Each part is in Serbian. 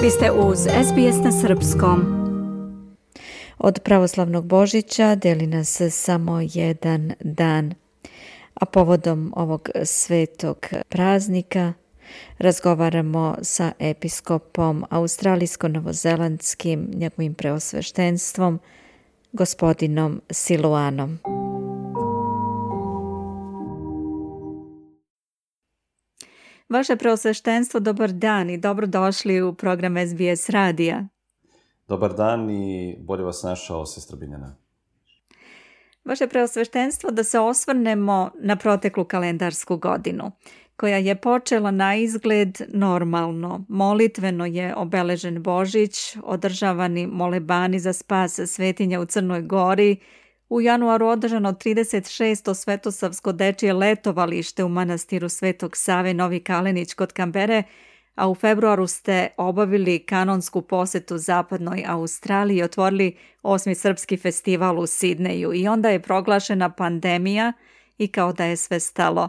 Vi ste uz SBS na srpskom. Od pravoslavnog Božića deli nas samo jedan dan, a povodom ovog svetog praznika razgovaramo sa episkopom australijsko-novozelandskim, njegovim preosveštenstvom, gospodinom Siluanom. Vaše preosveštenstvo, dobar dan i dobrodošli u program SBS radija. Dobar dan i bolje vas našao, sestra Biljana. Vaše preosveštenstvo, da se osvrnemo na proteklu kalendarsku godinu, koja je počela na izgled normalno. Molitveno je obeležen Božić, održavani molebani za spas svetinja u Crnoj Gori, u januaru održano 36. Svetosavsko dečije letovalište u manastiru Svetog Save Novi Kalenić kod Kambere, a u februaru ste obavili kanonsku posetu zapadnoj Australiji i otvorili 8. srpski festival u Sidneju i onda je proglašena pandemija i kao da je sve stalo.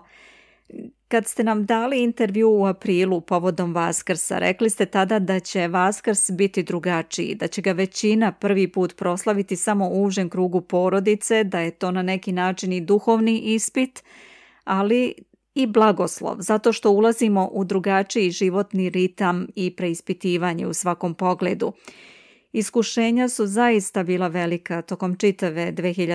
Kad ste nam dali intervju u aprilu povodom Vaskrsa, rekli ste tada da će Vaskrs biti drugačiji, da će ga većina prvi put proslaviti samo u užem krugu porodice, da je to na neki način i duhovni ispit, ali i blagoslov, zato što ulazimo u drugačiji životni ritam i preispitivanje u svakom pogledu. Iskušenja su zaista bila velika tokom čitave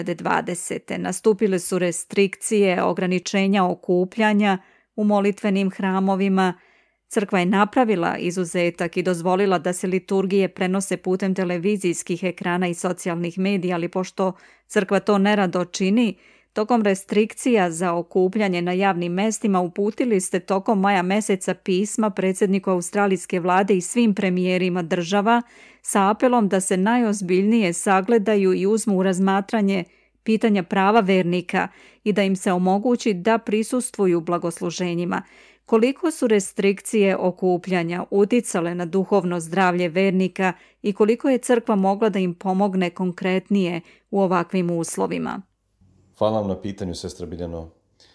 2020. Nastupile su restrikcije, ograničenja okupljanja u molitvenim hramovima. Crkva je napravila izuzetak i dozvolila da se liturgije prenose putem televizijskih ekrana i socijalnih medija, ali pošto crkva to nerado čini, tokom restrikcija za okupljanje na javnim mestima uputili ste tokom maja meseca pisma predsjedniku australijske vlade i svim premijerima država sa apelom da se najozbiljnije sagledaju i uzmu u razmatranje pitanja prava vernika i da im se omogući da prisustvuju blagosluženjima. Koliko su restrikcije okupljanja uticale na duhovno zdravlje vernika i koliko je crkva mogla da im pomogne konkretnije u ovakvim uslovima? Hvala vam na pitanju, sestra Biljano.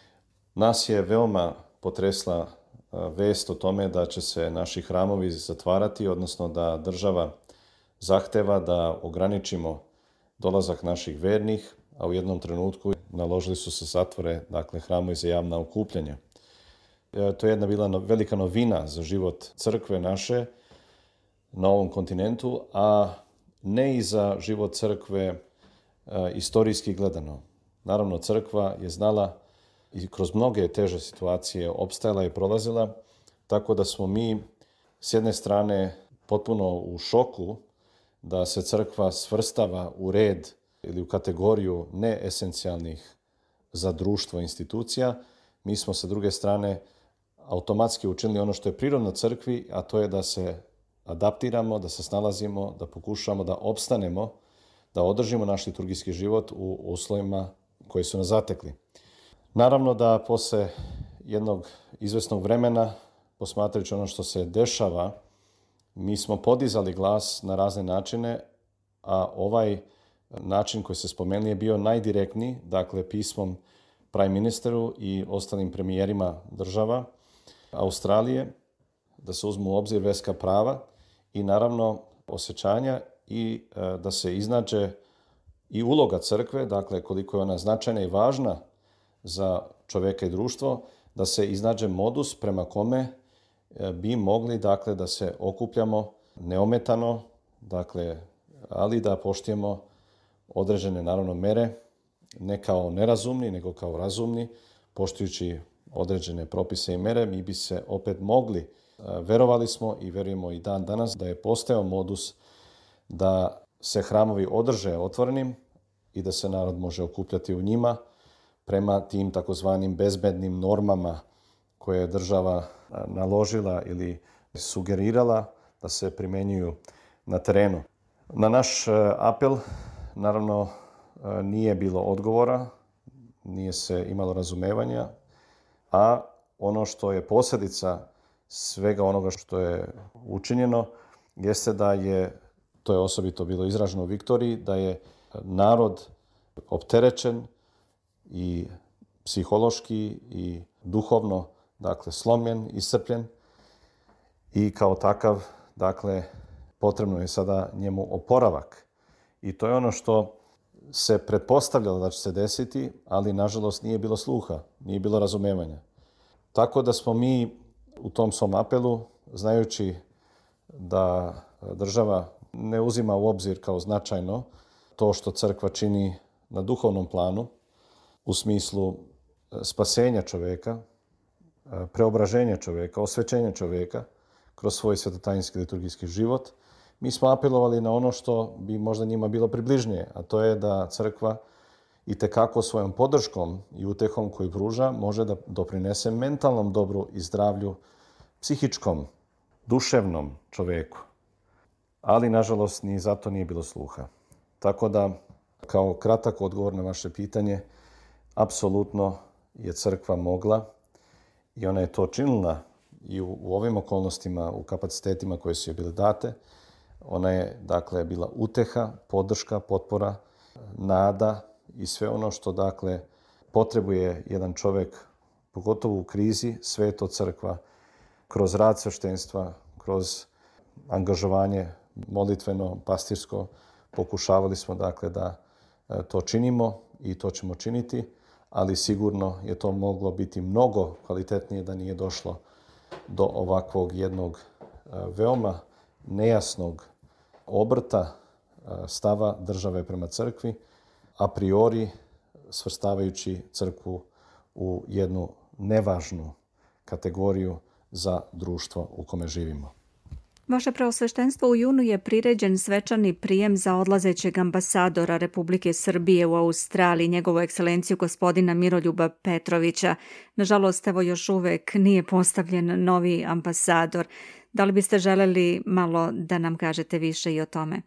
Nas je veoma potresla vest o tome da će se naši hramovi zatvarati, odnosno da država zahteva da ograničimo dolazak naših vernih, a u jednom trenutku naložili su se zatvore, dakle hramovi za javna okupljanja. To je jedna bila velika novina za život crkve naše na ovom kontinentu, a ne i za život crkve istorijski gledano. Naravno, crkva je znala i kroz mnoge teže situacije opstajala i prolazila, tako da smo mi s jedne strane potpuno u šoku da se crkva svrstava u red ili u kategoriju neesencijalnih za društvo institucija. Mi smo sa druge strane automatski učinili ono što je prirodno crkvi, a to je da se adaptiramo, da se snalazimo, da pokušamo da opstanemo, da održimo naš liturgijski život u uslovima koji su nas zatekli. Naravno da posle jednog izvesnog vremena, posmatrajući ono što se dešava, mi smo podizali glas na razne načine, a ovaj način koji se spomenuli je bio najdirektniji, dakle pismom prime ministeru i ostalim premijerima država Australije, da se uzmu u obzir verska prava i naravno osjećanja i da se iznađe i uloga crkve, dakle koliko je ona značajna i važna za čoveka i društvo, da se iznađe modus prema kome bi mogli dakle da se okupljamo neometano, dakle, ali da poštujemo određene naravno mere, ne kao nerazumni, nego kao razumni, poštujući određene propise i mere, mi bi se opet mogli, verovali smo i verujemo i dan danas, da je postojao modus da se hramovi održe otvorenim i da se narod može okupljati u njima prema tim takozvanim bezbednim normama koje je država naložila ili sugerirala da se primenjuju na terenu. Na naš apel, naravno, nije bilo odgovora, nije se imalo razumevanja, a ono što je posljedica svega onoga što je učinjeno jeste da je, to je osobito bilo izraženo u Viktoriji, da je narod opterećen i psihološki i duhovno, dakle, slomljen, iscrpljen i kao takav dakle, potrebno je sada njemu oporavak. I to je ono što se pretpostavljalo da će se desiti, ali nažalost nije bilo sluha, nije bilo razumevanja. Tako da smo mi u tom svom apelu, znajući da država ne uzima u obzir kao značajno to što crkva čini na duhovnom planu, u smislu spasenja čovjeka, preobraženja čovjeka, osvećenja čovjeka kroz svoj svetotajinski liturgijski život, mi smo apelovali na ono što bi možda njima bilo približnije, a to je da crkva itekako svojom podrškom i utehom koju pruža može da doprinese mentalnom dobru i zdravlju psihičkom, duševnom čovjeku. Ali, nažalost, ni za to nije bilo sluha. Tako da, kao kratak odgovor na vaše pitanje, apsolutno je crkva mogla i ona je to činila i u ovim okolnostima, u kapacitetima koje su joj bile date. Ona je, dakle, bila uteha, podrška, potpora, nada i sve ono što, dakle, potrebuje jedan čovjek, pogotovo u krizi, sve to crkva kroz rad sveštenstva, kroz angažovanje molitveno, pastirsko, pokušavali smo, dakle, da to činimo i to ćemo činiti, ali sigurno je to moglo biti mnogo kvalitetnije da nije došlo do ovakvog jednog veoma nejasnog obrta stava države prema crkvi, a priori svrstavajući crkvu u jednu nevažnu kategoriju za društvo u kome živimo. Vaše preosveštenstvo, u junu je priređen svečani prijem za odlazećeg ambasadora Republike Srbije u Australiji, njegovu ekscelenciju gospodina Miroljuba Petrovića. Nažalost, evo još uvek nije postavljen novi ambasador. Da li biste želeli malo da nam kažete više i o tome?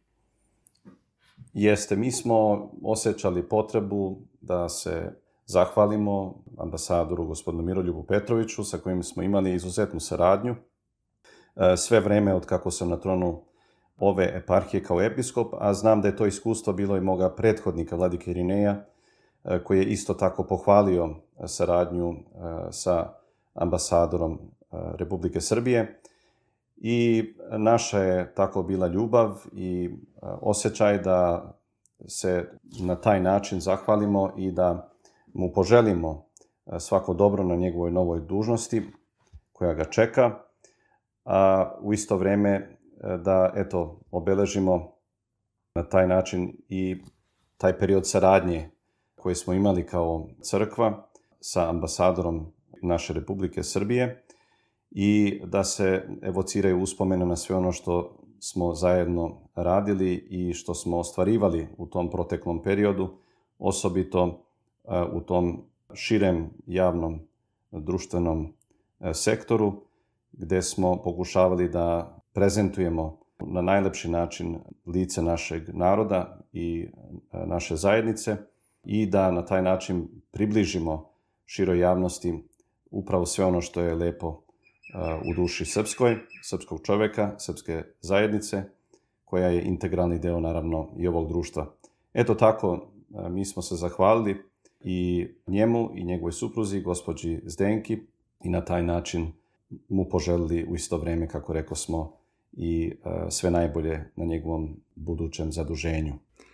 Jeste, mi smo osjećali potrebu da se zahvalimo ambasadoru gospodinu Miroljubu Petroviću, sa kojim smo imali izuzetnu saradnju sve vreme od kako sam na tronu ove eparhije kao episkop, a znam da je to iskustvo bilo i moga prethodnika vladike Irineja, koji je isto tako pohvalio saradnju sa ambasadorom Republike Srbije. I naša je tako bila ljubav i osjećaj da se na taj način zahvalimo i da mu poželimo svako dobro na njegovoj novoj dužnosti koja ga čeka, a u isto vrijeme da obeležimo na taj način i taj period saradnje koji smo imali kao crkva sa ambasadorom naše Republike Srbije i da se evociraju uspomene na sve ono što smo zajedno radili i što smo ostvarivali u tom proteklom periodu, osobito u tom širem javnom društvenom sektoru, gdje smo pokušavali da prezentujemo na najlepši način lice našeg naroda i naše zajednice i da na taj način približimo široj javnosti upravo sve ono što je lepo u duši srpskog čovjeka, srpske zajednice, koja je integralni deo naravno i ovog društva. Eto tako, mi smo se zahvalili i njemu i njegovoj supruzi, gospođi Zdenki, i na taj način mu poželili u isto vrijeme, kako rekao smo, i sve najbolje na njegovom budućem zaduženju.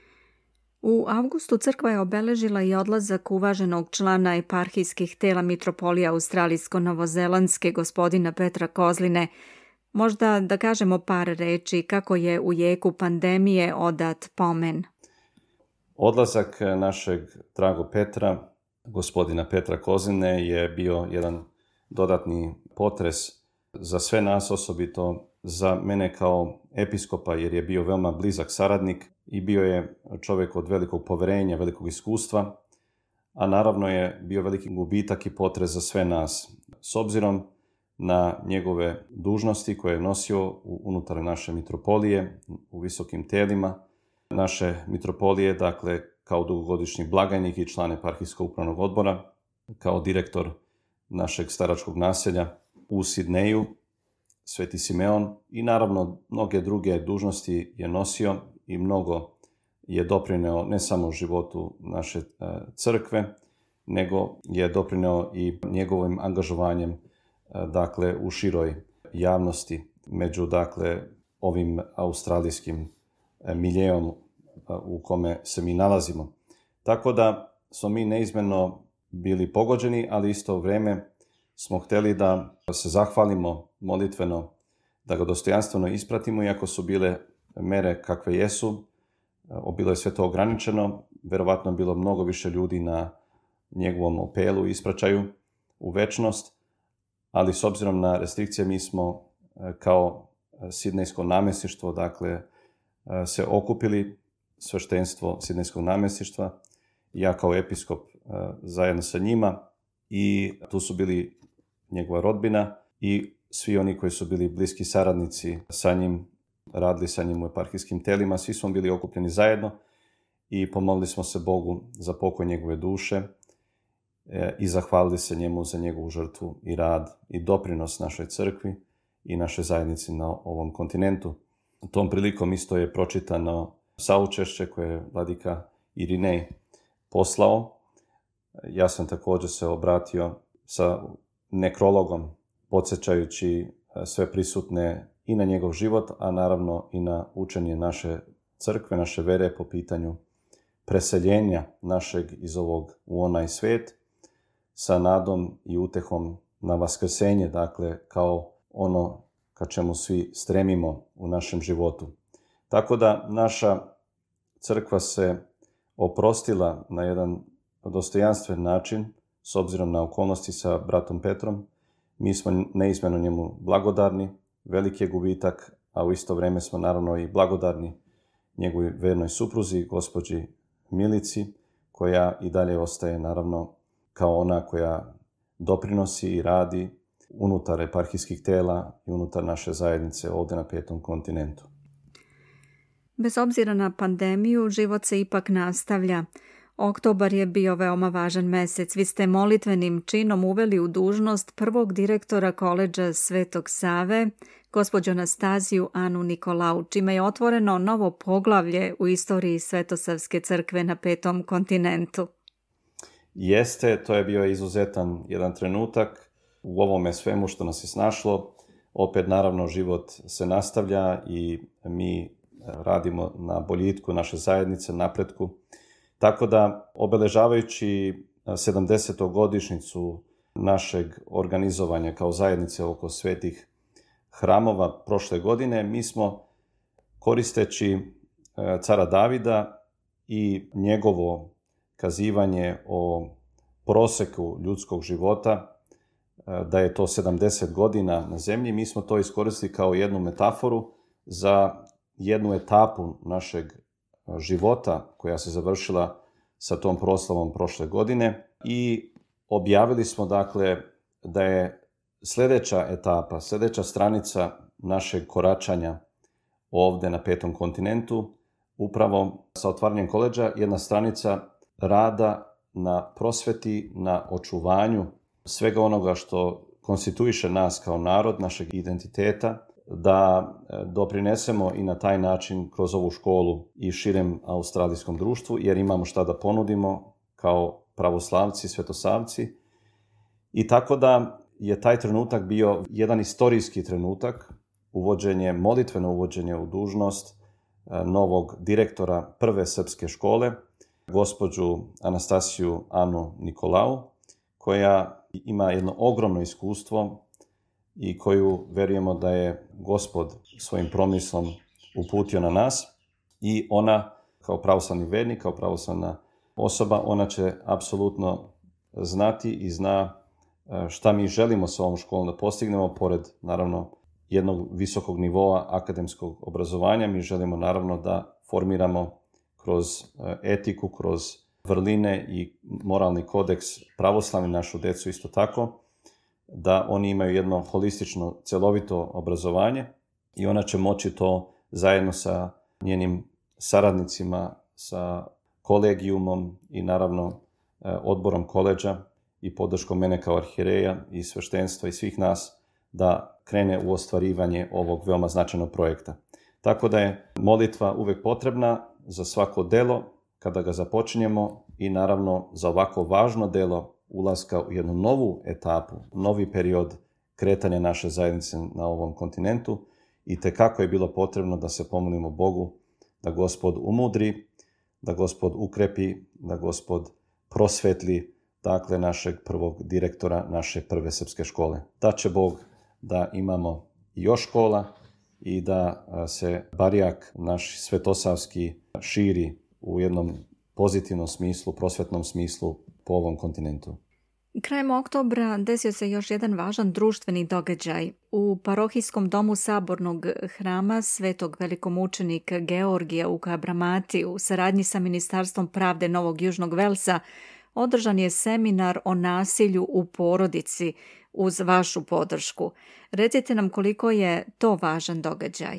U avgustu crkva je obeležila i odlazak uvaženog člana eparhijskih tela mitropolije australijsko-novozelandske gospodina Petra Kozline. Možda da kažemo par reči kako je u jeku pandemije odat pomen. Odlazak našeg dragog Petra, gospodina Petra Kozline, je bio jedan dodatni potres za sve nas, osobito za mene kao episkopa, jer je bio veoma blizak saradnik i bio je čovjek od velikog poverenja, velikog iskustva, a naravno je bio veliki gubitak i potres za sve nas. S obzirom na njegove dužnosti koje je nosio unutar naše mitropolije, u visokim telima naše mitropolije, dakle kao dugogodišnji blagajnik i član eparhijskog upravnog odbora, kao direktor našeg staračkog naselja u Sidneju, Sveti Simeon, i naravno mnoge druge dužnosti je nosio i mnogo je doprineo ne samo životu naše crkve, nego je doprineo i njegovim angažovanjem dakle u široj javnosti među dakle ovim australijskim miljeom u kome se mi nalazimo. Tako da smo mi neizmjerno bili pogođeni, ali isto vrijeme smo htjeli da se zahvalimo molitveno, da ga dostojanstveno ispratimo, iako su bile mere kakve jesu, bilo je sve to ograničeno, vjerovatno je bilo mnogo više ljudi na njegovom opelu i ispraćaju u večnost, ali s obzirom na restrikcije mi smo kao sidnejsko namjesništvo, dakle, se okupili, sveštenstvo sidnejskog namjesništva, ja kao episkop zajedno sa njima, i tu su bili njegova rodbina i svi oni koji su bili bliski saradnici sa njim, radili sa njim u eparhijskim telima, svi smo bili okupljeni zajedno i pomolili smo se Bogu za pokoj njegove duše i zahvalili se njemu za njegovu žrtvu i rad i doprinos našoj crkvi i našoj zajednici na ovom kontinentu. Tom prilikom isto je pročitano saučešće koje je vladika Irinej poslao. Ja sam također se obratio sa nekrologom, podsjećajući sve prisutne i na njegov život, a naravno i na učenje naše crkve, naše vere po pitanju preseljenja našeg iz ovog u onaj svijet, sa nadom i utehom na vaskrsenje, dakle, kao ono ka čemu svi stremimo u našem životu. Tako da naša crkva se oprostila na jedan dostojanstven način, s obzirom na okolnosti sa bratom Petrom. Mi smo neizmjerno njemu blagodarni, veliki je gubitak, a u isto vrijeme smo naravno i blagodarni njegovoj vernoj supruzi, gospođi Milici, koja i dalje ostaje naravno kao ona koja doprinosi i radi unutar eparhijskih tela i unutar naše zajednice ovdje na 5. kontinentu. Bez obzira na pandemiju, život se ipak nastavlja. Oktobar je bio veoma važan mesec. Vi ste molitvenim činom uveli u dužnost prvog direktora koledža Svetog Save, gospođu Anastaziju Anu Nikolau, čime je otvoreno novo poglavlje u istoriji Svetosavske crkve na 5. kontinentu. Jeste, to je bio izuzetan jedan trenutak u ovome svemu što nas je snašlo. Opet naravno život se nastavlja i mi radimo na boljitku naše zajednice, napretku. Tako da, obeležavajući 70. godišnjicu našeg organizovanja kao zajednice oko svetih hramova prošle godine, mi smo, koristeći cara Davida i njegovo kazivanje o proseku ljudskog života, da je to 70 godina na zemlji, mi smo to iskoristili kao jednu metaforu za jednu etapu našeg života koja se završila sa tom proslavom prošle godine, i objavili smo dakle da je sljedeća etapa, sljedeća stranica našeg koračanja ovdje na 5. kontinentu, upravo sa otvaranjem koledža, jedna stranica rada na prosveti, na očuvanju svega onoga što konstituiše nas kao narod, našeg identiteta, da doprinesemo i na taj način kroz ovu školu i širem australijskom društvu, jer imamo šta da ponudimo kao pravoslavci, svetosavci. I tako da je taj trenutak bio jedan istorijski trenutak, molitveno uvođenje u dužnost novog direktora prve srpske škole, gospođu Anastasiju Anu Nikolau, koja ima jedno ogromno iskustvo i koju vjerujemo da je Gospod svojim promislom uputio na nas, i ona kao pravoslavni vernik, kao pravoslavna osoba, ona će apsolutno znati i zna šta mi želimo sa ovom školom da postignemo. Pored naravno jednog visokog nivoa akademskog obrazovanja, mi želimo naravno da formiramo kroz etiku, kroz vrline i moralni kodeks pravoslavni našu decu isto tako, da oni imaju jedno holistično, cjelovito obrazovanje, i ona će moći to zajedno sa njenim saradnicima, sa kolegijumom i naravno odborom koledža i podrškom mene kao arhijereja i sveštenstva i svih nas, da krene u ostvarivanje ovog veoma značajnog projekta. Tako da je molitva uvijek potrebna za svako delo kada ga započinjemo, i naravno za ovako važno delo ulaska u jednu novu etapu, novi period kretanja naše zajednice na ovom kontinentu, i tekako je bilo potrebno da se pomolimo Bogu, da Gospod umudri, da Gospod ukrepi, da Gospod prosvetli, dakle, našeg prvog direktora naše prve srpske škole. Da će Bog da imamo još škola i da se barijak naš svetosavski širi u jednom pozitivnom smislu, prosvetnom smislu po ovom kontinentu. Krajem oktobra desio se još jedan važan društveni događaj. U parohijskom domu Sabornog hrama Svetog velikomučenika Georgija u Kabramati u saradnji sa Ministarstvom pravde Novog Južnog Velsa održan je seminar o nasilju u porodici uz vašu podršku. Recite nam koliko je to važan događaj.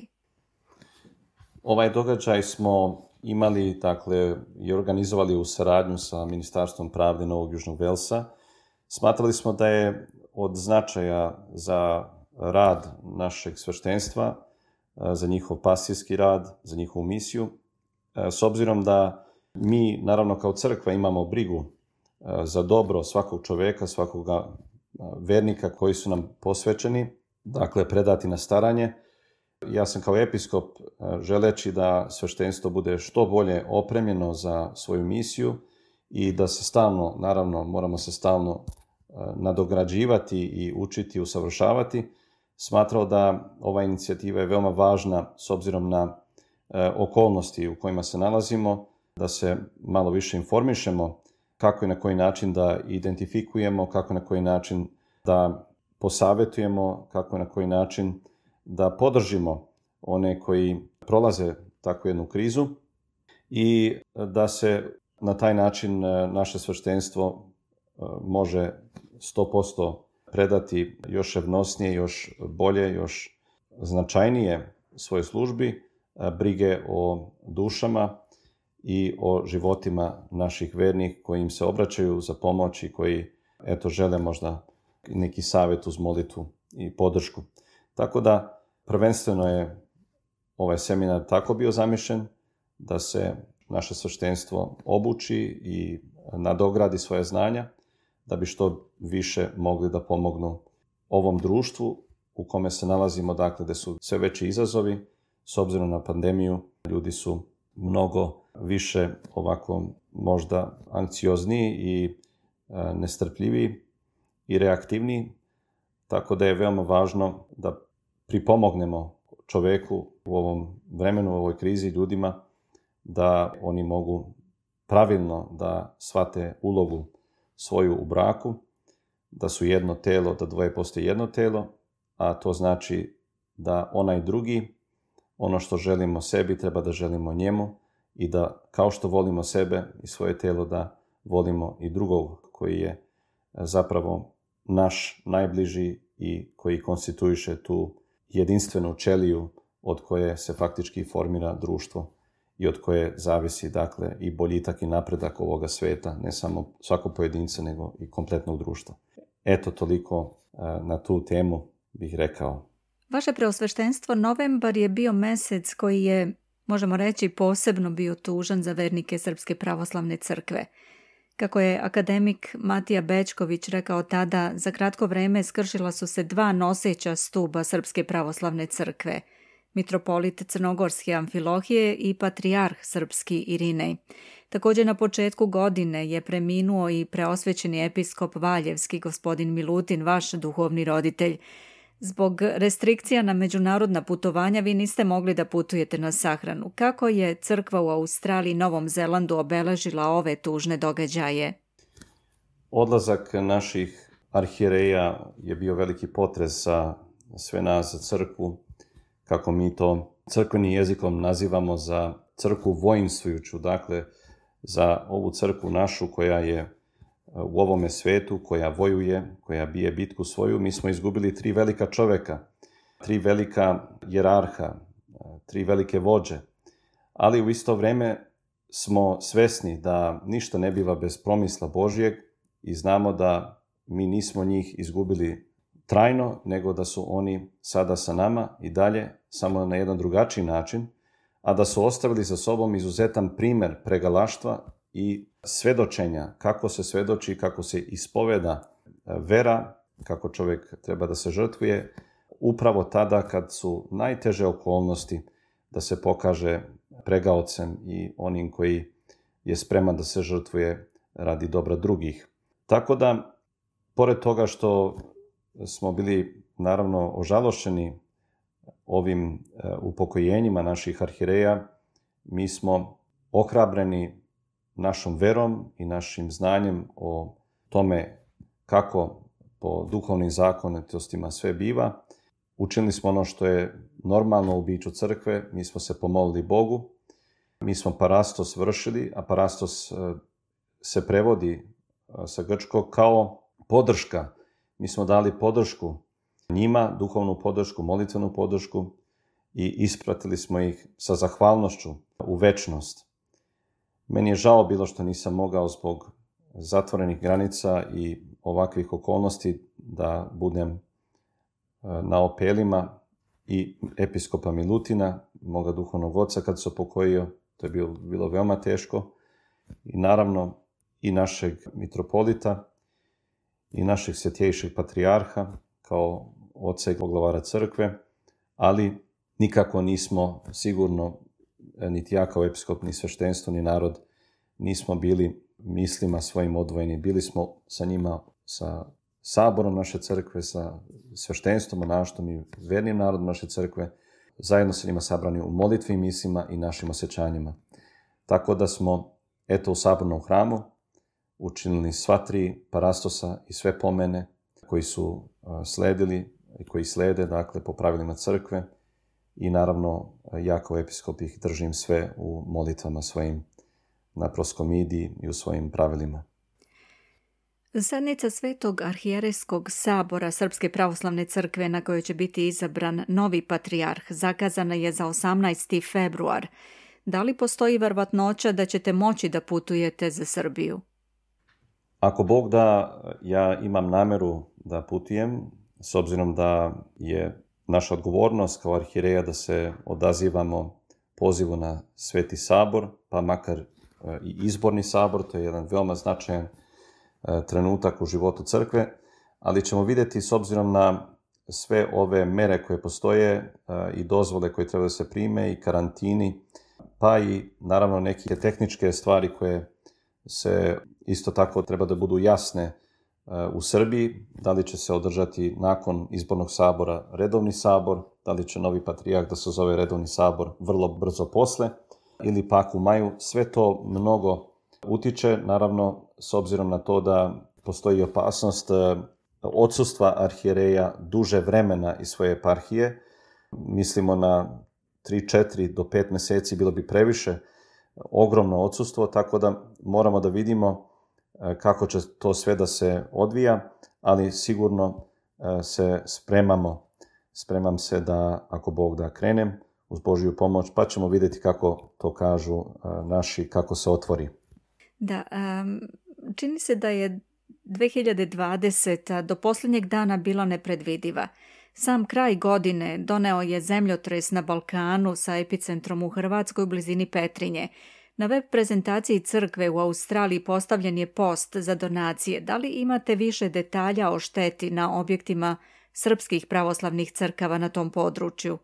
Ovaj događaj smo imali, dakle, i organizovali u saradnju sa Ministarstvom pravde Novog Južnog Velsa. Smatrali smo da je od značaja za rad našeg sveštenstva, za njihov pastirski rad, za njihovu misiju, s obzirom da mi, naravno, kao crkva imamo brigu za dobro svakog čoveka, svakoga vernika koji su nam posvećeni, dakle, predati na staranje. Ja sam kao episkop, želeći da sveštenstvo bude što bolje opremljeno za svoju misiju i da se stalno, naravno, moramo se stalno nadograđivati i učiti, usavršavati, smatrao da ova inicijativa je veoma važna s obzirom na okolnosti u kojima se nalazimo, da se malo više informišemo kako i na koji način da identifikujemo, kako i na koji način da posavetujemo, kako i na koji način da podržimo one koji prolaze takvu jednu krizu i da se na taj način naše sveštenstvo može 100% predati još revnosnije, još bolje, još značajnije svojoj službi, brige o dušama i o životima naših vernih koji im se obraćaju za pomoć i koji, eto, žele možda neki savjet uz molitvu i podršku. Tako da, prvenstveno je ovaj seminar tako bio zamišljen da se naše sveštenstvo obuči i nadogradi svoje znanja, da bi što više mogli da pomognu ovom društvu u kome se nalazimo, dakle, gde su sve veći izazovi. S obzirom na pandemiju, ljudi su mnogo više ovako možda anksiozniji i nestrpljiviji i reaktivniji, tako da je veoma važno da pripomognemo čoveku u ovom vremenu, u ovoj krizi, ljudima, da oni mogu pravilno da shvate ulogu svoju u braku, da su jedno telo, da dvoje postoji jedno telo, a to znači da onaj drugi, ono što želimo sebi, treba da želimo njemu i da kao što volimo sebe i svoje telo, da volimo i drugog koji je zapravo naš najbliži i koji konstituiše tu jedinstvenu ćeliju od koje se faktički formira društvo i od koje zavisi, dakle, i boljitak i napredak ovoga sveta, ne samo svakog pojedinca, nego i kompletnog društva. Eto, toliko na tu temu bih rekao. Vaše preosveštenstvo, novembar je bio mesec koji je, možemo reći, posebno bio tužan za vernike Srpske pravoslavne crkve. Kako je akademik Matija Bećković rekao tada, za kratko vreme skršila su se dva noseća stuba Srpske pravoslavne crkve, mitropolit Crnogorske Amfilohije i patrijarh srpski Irinej. Također na početku godine je preminuo i preosvećeni episkop Valjevski gospodin Milutin, vaš duhovni roditelj. Zbog restrikcija na međunarodna putovanja vi niste mogli da putujete na sahranu. Kako je crkva u Australiji i Novom Zelandu obeležila ove tužne događaje? Odlazak naših arhijereja je bio veliki potres za sve nas, za crkvu, kako mi to crkvenim jezikom nazivamo, za crkvu voinstvujuću, dakle za ovu crkvu našu koja je u ovome svetu, koja vojuje, koja bije bitku svoju. Mi smo izgubili 3 velika čoveka, 3 velika jerarha, 3 velike vođe, ali u isto vreme smo svesni da ništa ne biva bez promisla Božjeg i znamo da mi nismo njih izgubili trajno, nego da su oni sada sa nama i dalje, samo na jedan drugačiji način, a da su ostavili za sobom izuzetan primer pregalaštva i svedočenja, kako se svedoči, kako se ispoveda vera, kako čovjek treba da se žrtvuje upravo tada kad su najteže okolnosti da se pokaže pregaocem i onim koji je spreman da se žrtvuje radi dobra drugih. Tako da, pored toga što smo bili naravno ožalošćeni ovim upokojenjima naših arhijereja, mi smo ohrabreni našom verom i našim znanjem o tome kako po duhovnim zakonitostima sve biva. Učinili smo ono što je normalno u biću crkve, mi smo se pomolili Bogu, mi smo parastos vršili, a parastos se prevodi sa grčkog kao podrška. Mi smo dali podršku njima, duhovnu podršku, molitvenu podršku i ispratili smo ih sa zahvalnošću u večnost. Meni je žao bilo što nisam mogao zbog zatvorenih granica i ovakvih okolnosti da budem na opelima i episkopa Milutina, moga duhovnog oca kad se upokojio. To je bilo veoma teško. I naravno i našeg mitropolita i našeg svetjejšeg patrijarha kao oca i poglavara crkve, ali nikako nismo sigurno, niti ja kao episkop, ni sveštenstvo, ni narod, nismo bili mislima svojim odvojeni. Bili smo sa njima, sa saborom naše crkve, sa sveštenstvom, monaštvom i vernim narodom naše crkve, zajedno sa njima sabrani u molitvi i mislima i našim osjećanjima. Tako da smo, u sabornom hramu učinili sva 3 parastosa i sve pomene koji su sledili i koji slede, dakle, po pravilima crkve, i naravno ja kao episkop ih držim sve u molitvama svojim na proskomidiji i u svojim pravilima. Sednica Svetog arhijerejskog sabora Srpske pravoslavne crkve na kojoj će biti izabran novi patrijarh zakazana je za 18. februar. Da li postoji verovatnoća da ćete moći da putujete za Srbiju? Ako Bog da, ja imam nameru da putujem, s obzirom da je naša odgovornost kao arhijereja da se odazivamo pozivu na Sveti sabor, pa makar i izborni sabor, to je jedan veoma značajan trenutak u životu crkve, ali ćemo vidjeti s obzirom na sve ove mere koje postoje i dozvole koje treba da se prime i karantini, pa i naravno neke tehničke stvari koje se isto tako treba da budu jasne u Srbiji, da li će se održati nakon izbornog sabora redovni sabor, da li će novi patrijarh da se zove redovni sabor vrlo brzo posle ili pak u maju. Sve to mnogo utiče, naravno, s obzirom na to da postoji opasnost odsustva arhijereja duže vremena iz svoje eparhije. Mislimo na 3, 4 do 5 meseci bilo bi previše ogromno odsustvo, tako da moramo da vidimo kako će to sve da se odvija, ali sigurno se spremam se da, ako Bog da, krenem uz Božju pomoć, pa ćemo vidjeti kako to kažu naši, kako se otvori. Da, čini se da je 2020. do posljednjeg dana bila nepredvidiva. Sam kraj godine doneo je zemljotres na Balkanu sa epicentrom u Hrvatskoj u blizini Petrinje. Na web prezentaciji crkve u Australiji postavljen je post za donacije. Da li imate više detalja o šteti na objektima srpskih pravoslavnih crkava na tom području?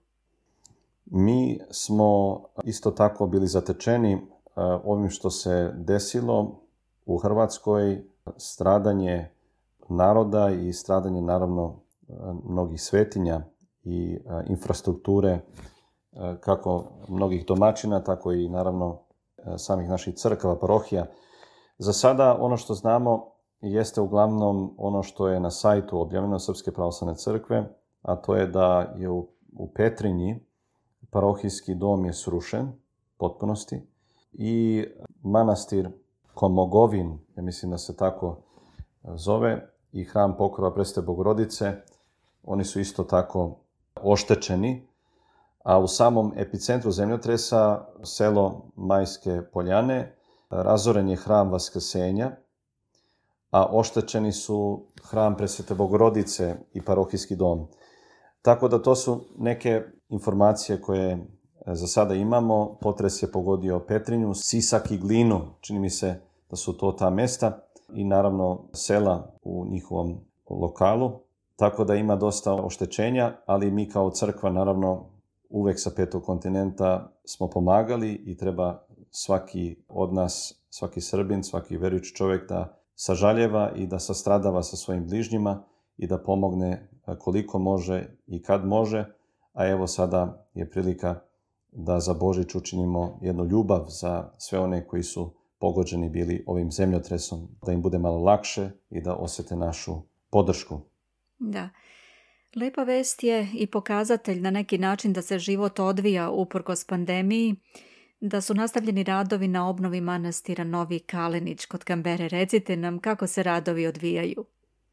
Mi smo isto tako bili zatečeni ovim što se desilo u Hrvatskoj, stradanje naroda i stradanje naravno mnogih svetinja i infrastrukture, kako mnogih domaćina, tako i naravno samih naših crkava, parohija. Za sada ono što znamo jeste uglavnom ono što je na sajtu objavljeno Srpske pravoslavne crkve, a to je da je u Petrinji parohijski dom je srušen u potpunosti i manastir Komogovin, ja mislim da se tako zove, i hram Pokrova Presvete Bogorodice, oni su isto tako oštećeni, a u samom epicentru zemljotresa, selo Majske Poljane, razoren je hram Vaskrsenja, a oštećeni su hram Presvete Bogorodice i parohijski dom. Tako da to su neke informacije koje za sada imamo. Potres je pogodio Petrinju, Sisak i Glinu, čini mi se da su to ta mesta, i naravno sela u njihovom lokalu. tako da ima dosta oštećenja, ali mi kao crkva naravno uvijek sa 5. kontinenta smo pomagali i treba svaki od nas, svaki Srbin, svaki vjerujući čovjek da sažaljeva i da sastradava sa svojim bližnjima i da pomogne koliko može i kad može, a evo sada je prilika da za Božić učinimo jednu ljubav za sve one koji su pogođeni bili ovim zemljotresom, da im bude malo lakše i da osjete našu podršku. Da. Lepa vest je i pokazatelj na neki način da se život odvija uprkos pandemiji, da su nastavljeni radovi na obnovi manastira Novi Kalenić kod Kambere. Recite nam kako se radovi odvijaju.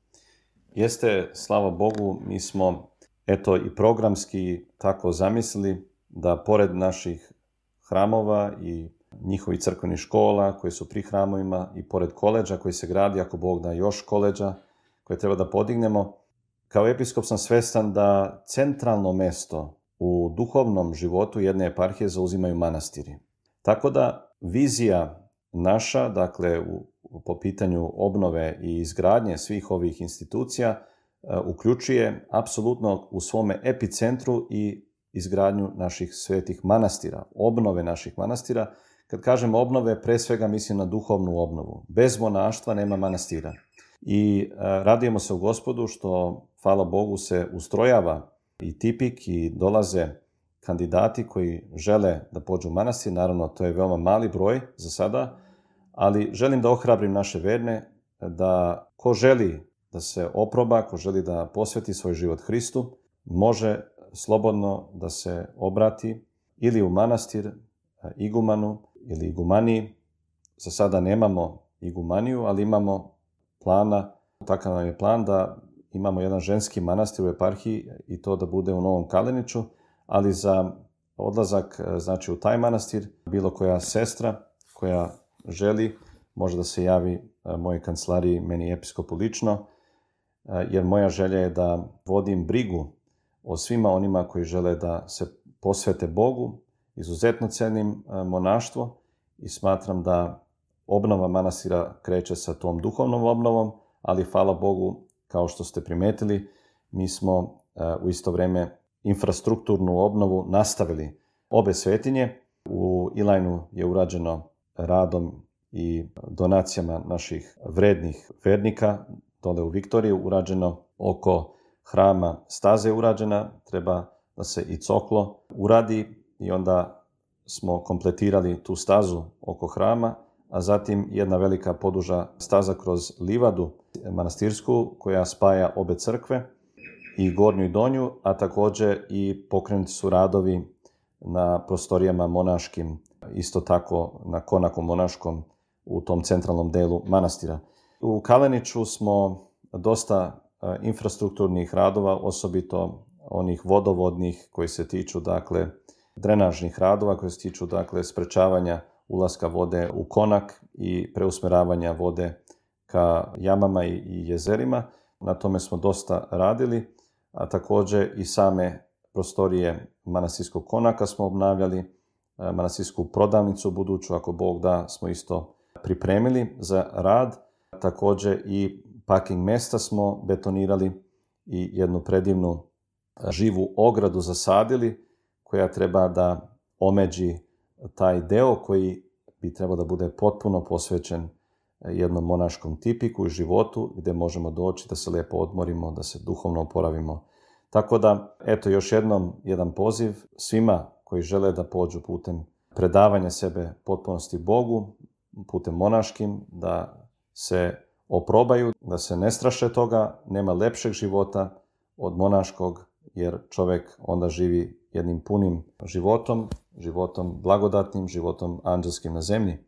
Jeste, slava Bogu, mi smo i programski tako zamislili da pored naših hramova i njihovih crkvenih škola koje su pri hramovima i pored koleđa koji se gradi, ako Bog da još koleđa koje treba da podignemo, kao episkop sam svestan da centralno mesto u duhovnom životu jedne eparhije zauzimaju manastiri. Tako da vizija naša, dakle po pitanju obnove i izgradnje svih ovih institucija, uključuje apsolutno u svome epicentru i izgradnju naših svetih manastira, obnove naših manastira. Kad kažem obnove, pre svega mislim na duhovnu obnovu. Bez monaštva nema manastira. I radujemo se u Gospodu što, hvala Bogu, se ustrojava i tipik i dolaze kandidati koji žele da pođu u manastir. Naravno, to je veoma mali broj za sada, ali želim da ohrabrim naše verne da ko želi da se oproba, ko želi da posveti svoj život Hristu, može slobodno da se obrati ili u manastir, igumanu ili igumaniji. Za sada nemamo igumaniju, ali imamo plana, takav nam je plan da imamo jedan ženski manastir u eparhiji i to da bude u Novom Kaleniću, ali za odlazak znači u taj manastir bilo koja sestra koja želi može da se javi mojoj kancelariji, meni episkopu lično, jer moja želja je da vodim brigu o svima onima koji žele da se posvete Bogu. Izuzetno cenim monaštvo i smatram da obnova manastira kreće sa tom duhovnom obnovom, ali hvala Bogu, kao što ste primetili, mi smo u isto vrijeme infrastrukturnu obnovu nastavili. Obe svetinje u Ilajnu je urađeno radom i donacijama naših vrednih vernika, dole u Viktoriji urađeno oko hrama staze urađena, treba da se i coklo uradi i onda smo kompletirali tu stazu oko hrama, a zatim jedna velika poduža staza kroz livadu manastirsku koja spaja obe crkve, i gornju i donju, a također i pokrenuti su radovi na prostorijama monaškim, isto tako na konaku monaškom u tom centralnom delu manastira. U Kaleniću smo dosta infrastrukturnih radova, osobito onih vodovodnih koji se tiču, dakle, drenažnih radova koji se tiču, dakle, sprečavanja ulaska vode u konak i preusmeravanja vode ka jamama i jezerima. Na tome smo dosta radili, a također i same prostorije manastirskog konaka smo obnavljali, manastirsku prodavnicu buduću, ako Bog da, smo isto pripremili za rad. Također i parking mjesta smo betonirali i jednu predivnu živu ogradu zasadili koja treba da omeđi taj deo koji bi trebao da bude potpuno posvećen jednom monaškom tipiku i životu gdje možemo doći da se lijepo odmorimo, da se duhovno oporavimo. Tako da, eto, još jednom jedan poziv svima koji žele da pođu putem predavanja sebe potpunosti Bogu, putem monaškim, da se oprobaju, da se ne straše toga, nema lepšeg života od monaškog, jer čovjek onda živi jednim punim životom, životom blagodatnim, životom anđelskim na zemlji.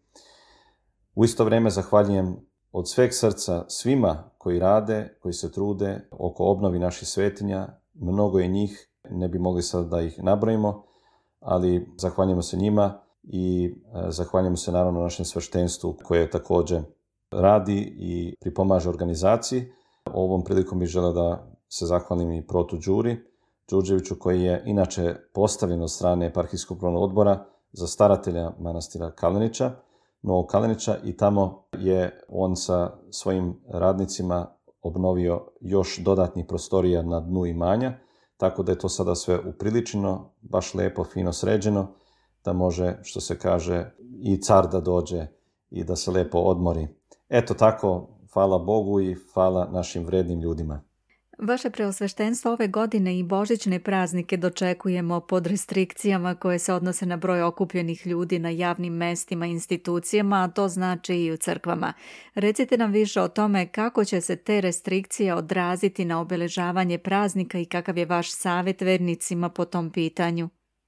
U isto vrijeme zahvaljujem od sveg srca svima koji rade, koji se trude oko obnovi naših svetinja. Mnogo je njih, ne bi mogli sad da ih nabrojimo, ali zahvaljujemo se njima i zahvaljujemo se naravno našem sveštenstvu koje također radi i pripomaže organizaciji. Ovom prilikom bih želeo da se zahvalim i protu Đuri Đurđeviću, koji je inače postavljen od strane eparhijskog upravnog odbora za staratelja manastira Kalenića, Novog Kalenića, i tamo je on sa svojim radnicima obnovio još dodatnih prostorija na dnu imanja, tako da je to sada sve upriličeno, baš lijepo, fino sređeno, da može, što se kaže, i car da dođe i da se lijepo odmori. Eto tako, hvala Bogu i hvala našim vrednim ljudima. Vaše preosveštenstvo, ove godine i božićne praznike dočekujemo pod restrikcijama koje se odnose na broj okupljenih ljudi na javnim mestima i institucijama, a to znači i u crkvama. Recite nam više o tome kako će se te restrikcije odraziti na obeležavanje praznika i kakav je vaš savjet vernicima po tom pitanju.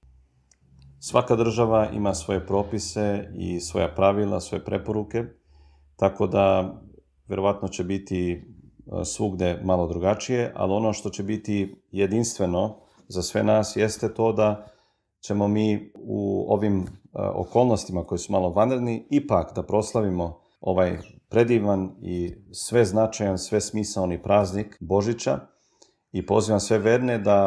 Svaka država ima svoje propise i svoja pravila, svoje preporuke, tako da vjerovatno će biti svugde malo drugačije, ali ono što će biti jedinstveno za sve nas jeste to da ćemo mi u ovim okolnostima koji su malo vanredni ipak da proslavimo ovaj predivan i sve značajan, sve smisaoni praznik Božića i pozivam sve verne da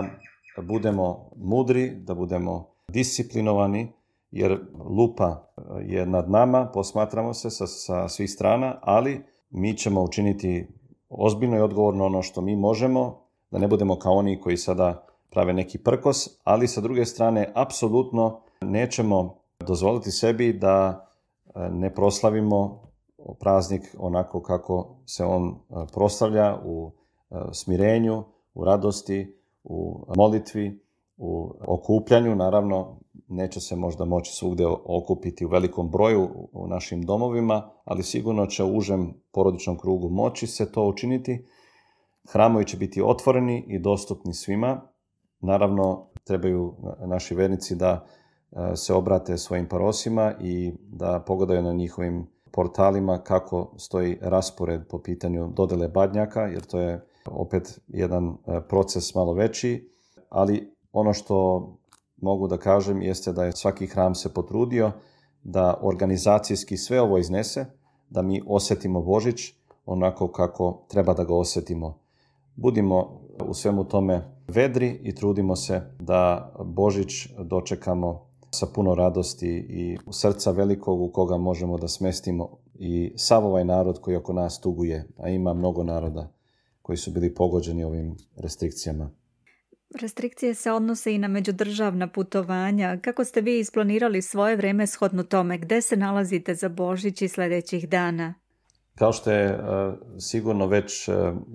budemo mudri, da budemo disciplinovani, jer lupa je nad nama, posmatramo se sa svih strana, ali mi ćemo učiniti ozbiljno i odgovorno ono što mi možemo, da ne budemo kao oni koji sada prave neki prkos, ali sa druge strane apsolutno nećemo dozvoliti sebi da ne proslavimo praznik onako kako se on proslavlja u smirenju, u radosti, u molitvi, u okupljanju. Naravno, neće se možda moći svugdje okupiti u velikom broju u našim domovima, ali sigurno će u užem porodičnom krugu moći se to učiniti. Hramovi će biti otvoreni i dostupni svima. Naravno, trebaju naši vernici da se obrate svojim parosima i da pogledaju na njihovim portalima kako stoji raspored po pitanju dodele badnjaka, jer to je opet jedan proces malo veći, ali ono što mogu da kažem jeste da je svaki hram se potrudio da organizacijski sve ovo iznese, da mi osjetimo Božić onako kako treba da ga osjetimo. Budimo u svemu tome vedri i trudimo se da Božić dočekamo sa puno radosti i srca velikog u koga možemo da smestimo i sav ovaj narod koji oko nas tuguje, a ima mnogo naroda koji su bili pogođeni ovim restrikcijama. Restrikcije se odnose i na međudržavna putovanja. Kako ste vi isplanirali svoje vreme shodno tome? Gde se nalazite za Božić i sljedećih dana? Kao što je sigurno već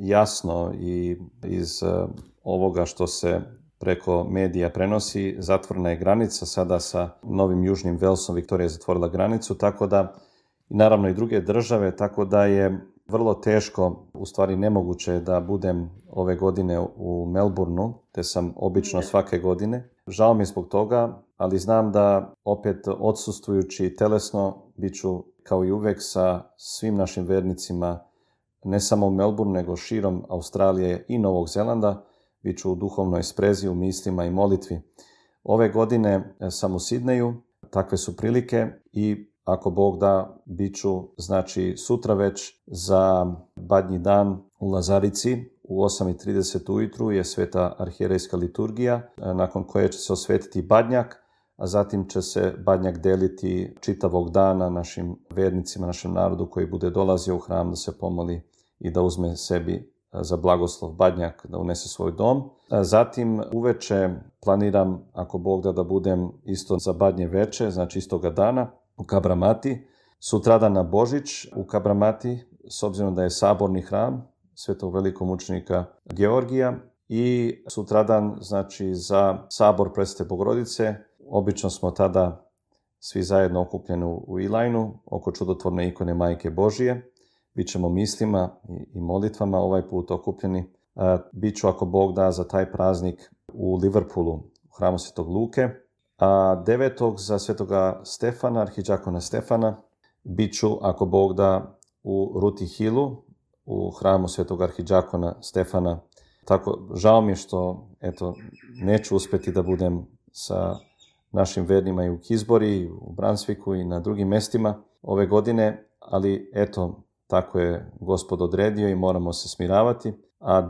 jasno i iz ovoga što se preko medija prenosi, zatvorena je granica sada sa Novim Južnim Velsom. Viktorija je zatvorila granicu, tako da i naravno i druge države, tako da je vrlo teško, u stvari nemoguće da budem ove godine u Melbourneu, te sam obično svake godine. Žao mi je zbog toga, ali znam da opet odsustvujući telesno bit ću kao i uvek sa svim našim vernicima, ne samo u Melbourneu, nego širom Australije i Novog Zelanda, bit ću u duhovnoj sprezi, u mislima i molitvi. Ove godine sam u Sidneju, takve su prilike i ako Bog da, bit ću, znači, sutra već za Badnji dan u Lazarici u 8:30 ujutru je sveta arhijerejska liturgija, nakon koje će se osvetiti badnjak, a zatim će se badnjak deliti čitavog dana našim vernicima, našem narodu koji bude dolazio u hram da se pomoli i da uzme sebi za blagoslov badnjak, da unese svoj dom. Zatim uveče planiram, ako Bog da budem isto za badnje veče, znači istoga dana, u Kabramati. Sutradan na Božić u Kabramati, s obzirom da je saborni hram svetog velikomučenika Georgija, i sutradan, znači, za sabor Presvete Bogorodice. Obično smo tada svi zajedno okupljeni u Ilajnu oko čudotvorne ikone Majke Božije. Bićemo mislima i molitvama ovaj put okupljeni. Biću, ako Bog da, za taj praznik u Liverpoolu, u hramu Svetog Luke. A 9. za svetoga Stefana, arhidžakona Stefana, bit ću, ako Bog da, u Ruti Hillu, u hramu svetog arhidžakona Stefana. Tako, žao mi je što, neću uspjeti da budem sa našim vernima i u Kisbori, u Brunswicku i na drugim mestima ove godine, ali tako je Gospod odredio i moramo se smiravati. A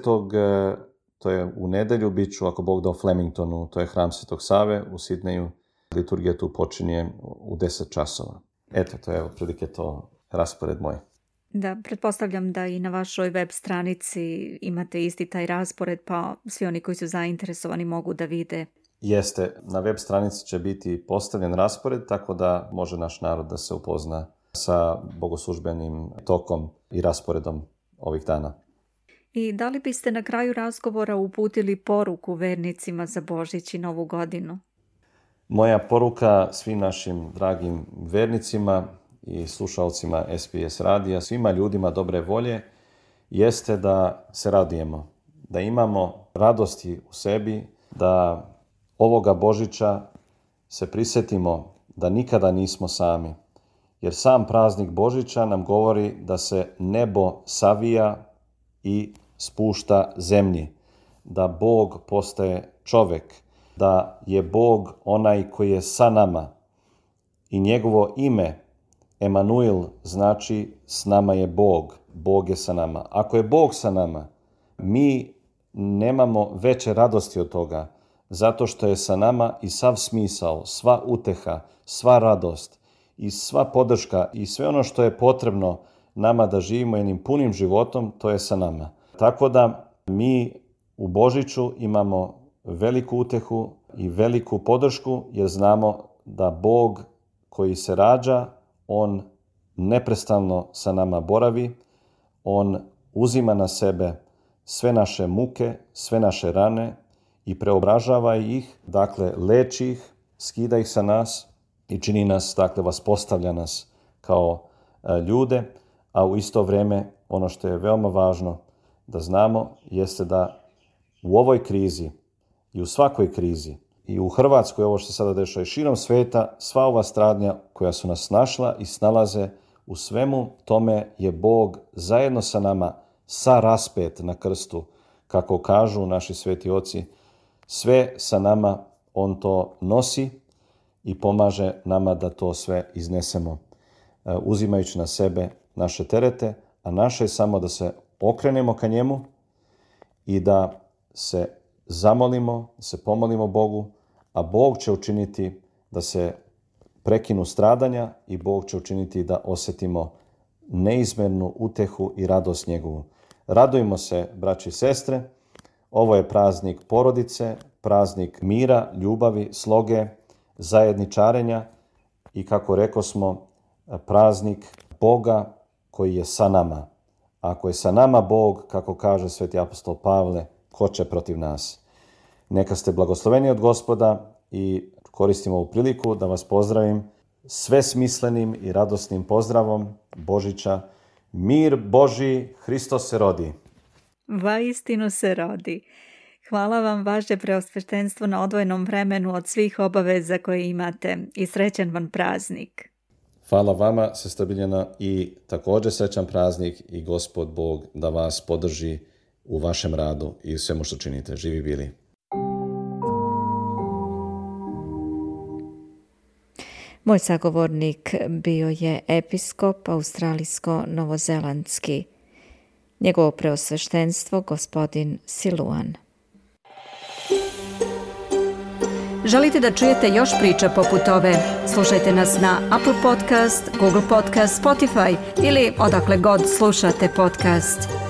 10. to je u nedelju, bit ću, ako Bog da, u Flemingtonu, to je hram Svetog Save u Sidneju. Liturgija tu počinje u 10 časova. To je otprilike to raspored moj. Da, pretpostavljam da i na vašoj web stranici imate isti taj raspored, pa svi oni koji su zainteresovani mogu da vide. Jeste, na web stranici će biti postavljen raspored, tako da može naš narod da se upozna sa bogoslužbenim tokom i rasporedom ovih dana. I da li biste na kraju razgovora uputili poruku vernicima za Božić i Novu godinu? Moja poruka svim našim dragim vernicima i slušalcima SBS radija, svima ljudima dobre volje, jeste da se radujemo, da imamo radosti u sebi, da ovoga Božića se prisjetimo da nikada nismo sami. Jer sam praznik Božića nam govori da se nebo savija i spušta zemlji, da Bog postaje čovjek, da je Bog onaj koji je sa nama i njegovo ime Emanuel znači s nama je Bog, Bog je sa nama. Ako je Bog sa nama, mi nemamo veće radosti od toga, zato što je sa nama i sav smisao, sva uteha, sva radost i sva podrška i sve ono što je potrebno nama da živimo jednim punim životom, to je sa nama. Tako da mi u Božiću imamo veliku utehu i veliku podršku jer znamo da Bog koji se rađa, on neprestano sa nama boravi, on uzima na sebe sve naše muke, sve naše rane i preobražava ih, dakle leči ih, skida ih sa nas i čini nas, dakle vaspostavlja nas kao ljude, a u isto vrijeme ono što je veoma važno da znamo jeste da u ovoj krizi i u svakoj krizi i u Hrvatskoj ovo što se sada dešava i širom svijeta, sva ova stradanja koja su nas našla i snalaze u svemu tome je Bog zajedno sa nama sa raspet na krstu, kako kažu naši sveti oci, sve sa nama on to nosi i pomaže nama da to sve iznesemo, uzimajući na sebe naše terete, a naše je samo da se okrenemo ka njemu i da se zamolimo, da se pomolimo Bogu, a Bog će učiniti da se prekinu stradanja i Bog će učiniti da osjetimo neizmjernu utehu i radost njegovu. Radujmo se, braći i sestre, ovo je praznik porodice, praznik mira, ljubavi, sloge, zajedničarenja i kako rekosmo, praznik Boga koji je sa nama. Ako je sa nama Bog, kako kaže sveti apostol Pavle, ko će protiv nas? Neka ste blagosloveni od Gospoda i koristim ovu priliku da vas pozdravim sve smislenim i radosnim pozdravom Božića. Mir Božji, Hristos se rodi. Vaistinu se rodi. Hvala vam, vaše preosveštenstvo, na odvojenom vremenu od svih obaveza koje imate i srećan vam praznik. Hvala vama, sestra Biljana, i također srećan praznik i Gospod Bog da vas podrži u vašem radu i u svemu što činite. Živi bili. Moj sagovornik bio je episkop australijsko-novozelandski, njegovo preosveštenstvo gospodin Siluan. Želite da čujete još priča poput ove? Slušajte nas na Apple Podcast, Google Podcast, Spotify ili odakle god slušate podcast.